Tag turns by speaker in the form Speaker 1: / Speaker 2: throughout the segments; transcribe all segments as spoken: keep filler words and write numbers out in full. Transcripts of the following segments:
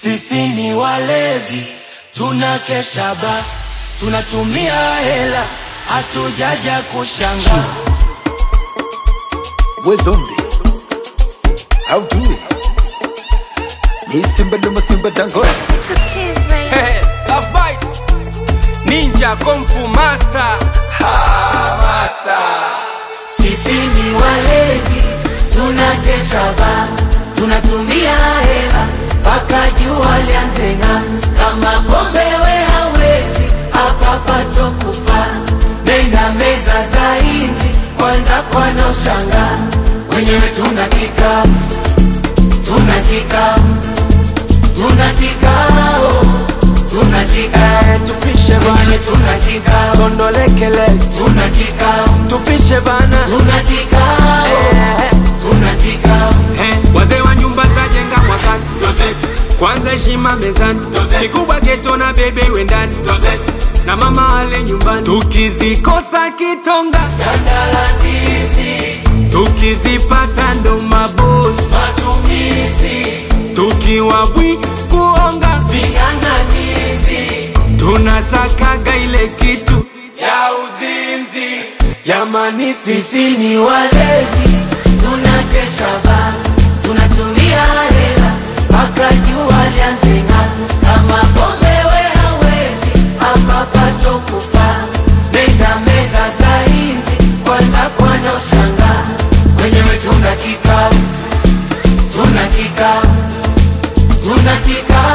Speaker 1: Sisi ni walevi, tunakesha ba, tunatumia hela, hatujaja kushanga.
Speaker 2: We zombie, how do it? Ni simba luma simba dangote.
Speaker 3: Mister Kiss, man.
Speaker 1: Hey, love bite. Ninja Kung Fu Master.
Speaker 2: Ha, master.
Speaker 1: Sisi ni walevi, tunakesha ba, tunatumia hela, paka jua lianze ng'aa. Kama pombe we hawezi, hapa pato kufa. Nenda meza za inzi, kwanza kwa na ushanga. Wenyewe tunakika, tunakika, tunakika, tunakika. Tupishe bana, tunakika. Tondolekele, tunakika. Tupishe bana, tunakika. Eh, tunakika.
Speaker 4: Hey, wazee wa nyumba tajenga mwakani Dozet, kwanza heshima mezani Kikubwa geto na bebe wendani Dozet, na mama ale nyumbani. Tukizikosa kitonga
Speaker 1: Dandala ndizi,
Speaker 4: tukizipata ndo mabosi
Speaker 1: matumizi,
Speaker 4: tukiwa bwi kuonga
Speaker 1: ving'ang'anizi,
Speaker 4: tunatakaga ile kitu
Speaker 1: ya uzinzi. Jamani sisi ni walevi, tunakesha ba, tunatumia hela, paka jua lianze ng'aa. Kama pombe we hawezi, hapa pato kufa. Nenda meza za inzi, kwanza kwa na ushanga. Wenyewe tunakika, tunakika, tunakika,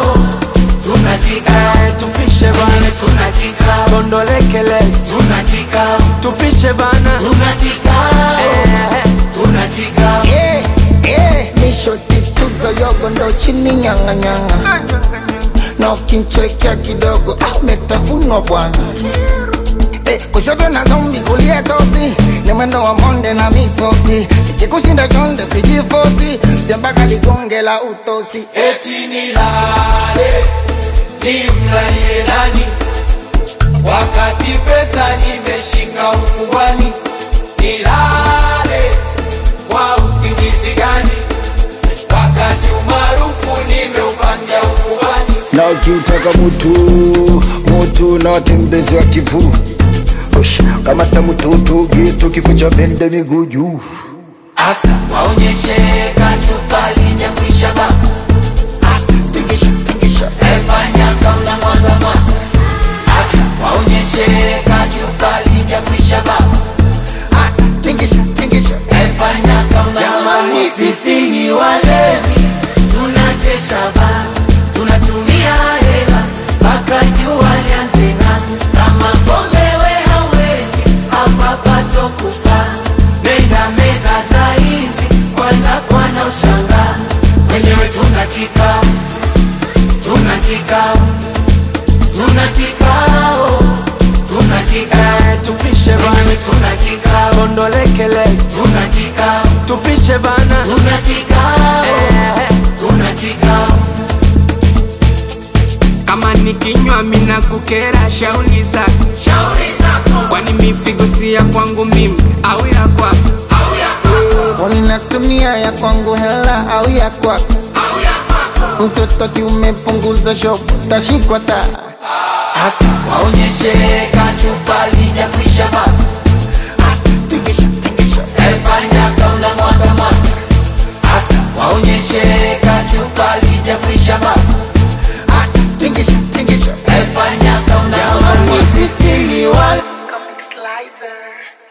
Speaker 1: tunakika. Tupishe bana, tunakika.
Speaker 4: Tondolekele,
Speaker 1: Tunakika,
Speaker 4: tupishe bana.
Speaker 1: tunakika,
Speaker 4: Eh,
Speaker 1: tunakika.
Speaker 2: Eh, eh, nisho tituzo yogo ndo chini nyanga nyanga. Na ukinchekea kidogo, ah, metafunwa bwana. Eh, kushoto na zombi kulia tosi, ni mwendo wa monde na misosi. Ikikushinda chonde sijifosi, siambaka ligonge la utosi.
Speaker 1: Eti nilale, nimlalie nani, wakati pesa nimeshika ukubwani. Nilale, kwa usingizi gani, wakati umaarufu nimeupatia ukubwani.
Speaker 2: Na ukiutaka mutu, mutu na watembezi wa kivu. Ush, kamata mututu, gitu kikucha bende miguu juu.
Speaker 1: Asa, waonyeshe kachupa linyakwisha ba. Asa,
Speaker 2: Tingisha, tingisha.
Speaker 1: efanya kauna mwanga mwanga. Asa, waonyeshe kachupa linyakwisha ba.
Speaker 2: Asa, tingisha, tingisha.
Speaker 1: Efanya kauna jamani sisi ni walevi, tunakesha ba, tunatumia hela, paka jua lianze ng'aa. Kama pombe we hawezi, hapa pato kufa. Nenda meza za inzi, kwanza kwa na ushanga. Wenyewe tunakika, tunakika, tunakika, tunakika.
Speaker 4: tupishe bana.
Speaker 1: Wenyewe tunakika,
Speaker 4: Tondolekele,
Speaker 1: tunakika,
Speaker 4: tupishe bana.
Speaker 1: tunakika,
Speaker 4: Eh,
Speaker 1: tunakika.
Speaker 4: kama nikinywa mina kukera shauli zako.
Speaker 1: Shauri zako,
Speaker 4: Kwani mifigo si ya kwangu mimi au ya kwako?
Speaker 1: au ya kwako,
Speaker 2: Unatumia ya kwangu hela au ya kwako?
Speaker 1: au ya kwako.
Speaker 2: Mtoto kiumepunguza shop, tashikwa ta.
Speaker 1: Asa, waonyeshe kachupa linyakwisha ba. Asa,
Speaker 2: Tingisha, tingisha.
Speaker 1: efanya kauna mwanga mwanga. Asa, waonyeshe kachupa linyakwisha ba.
Speaker 2: Asa, tingisha, tingisha.
Speaker 1: Efanya kauna mwanga mwanga. Sisi ni wale
Speaker 3: Comic Slicer.